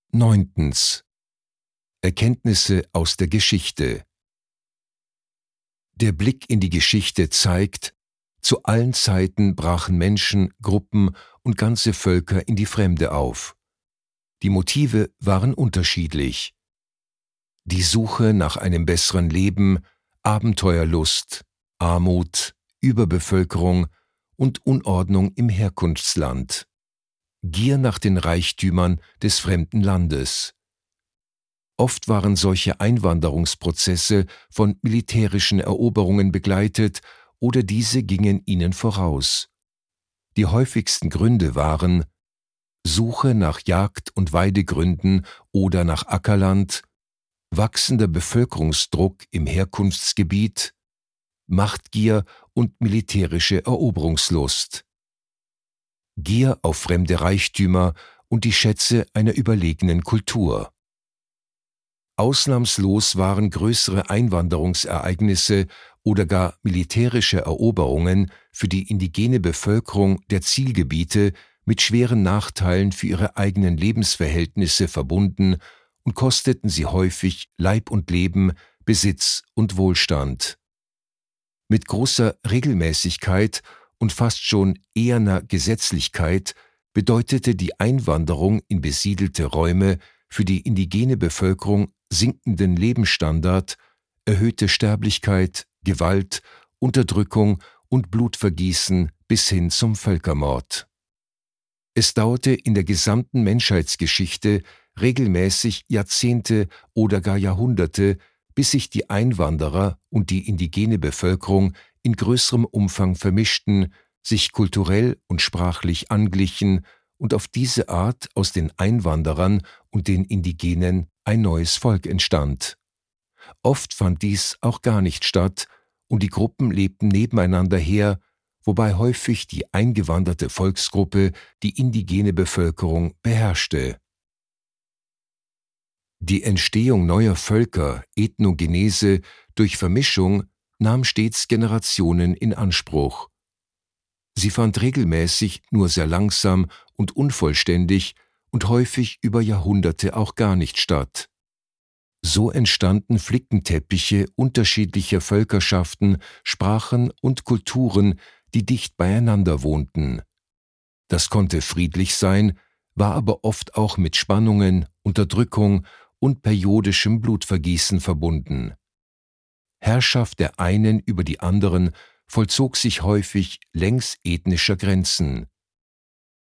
Neuntens. Erkenntnisse aus der Geschichte. Der Blick in die Geschichte zeigt, zu allen Zeiten brachen Menschen, Gruppen und ganze Völker in die Fremde auf. Die Motive waren unterschiedlich. Die Suche nach einem besseren Leben, Abenteuerlust, Armut, Überbevölkerung und Unordnung im Herkunftsland. Gier nach den Reichtümern des fremden Landes. Oft waren solche Einwanderungsprozesse von militärischen Eroberungen begleitet oder diese gingen ihnen voraus. Die häufigsten Gründe waren Suche nach Jagd- und Weidegründen oder nach Ackerland, wachsender Bevölkerungsdruck im Herkunftsgebiet, Machtgier und militärische Eroberungslust. Gier auf fremde Reichtümer und die Schätze einer überlegenen Kultur. Ausnahmslos waren größere Einwanderungsereignisse oder gar militärische Eroberungen für die indigene Bevölkerung der Zielgebiete mit schweren Nachteilen für ihre eigenen Lebensverhältnisse verbunden und kosteten sie häufig Leib und Leben, Besitz und Wohlstand. Mit großer Regelmäßigkeit und fast schon eherner Gesetzlichkeit bedeutete die Einwanderung in besiedelte Räume für die indigene Bevölkerung sinkenden Lebensstandard, erhöhte Sterblichkeit, Gewalt, Unterdrückung und Blutvergießen bis hin zum Völkermord. Es dauerte in der gesamten Menschheitsgeschichte regelmäßig Jahrzehnte oder gar Jahrhunderte, bis sich die Einwanderer und die indigene Bevölkerung in größerem Umfang vermischten, sich kulturell und sprachlich anglichen und auf diese Art aus den Einwanderern und den Indigenen ein neues Volk entstand. Oft fand dies auch gar nicht statt und die Gruppen lebten nebeneinander her, wobei häufig die eingewanderte Volksgruppe die indigene Bevölkerung beherrschte. Die Entstehung neuer Völker, Ethnogenese, durch Vermischung nahm stets Generationen in Anspruch. Sie fand regelmäßig nur sehr langsam und unvollständig und häufig über Jahrhunderte auch gar nicht statt. So entstanden Flickenteppiche unterschiedlicher Völkerschaften, Sprachen und Kulturen, die dicht beieinander wohnten. Das konnte friedlich sein, war aber oft auch mit Spannungen, Unterdrückung und periodischem Blutvergießen verbunden. Herrschaft der einen über die anderen vollzog sich häufig längs ethnischer Grenzen.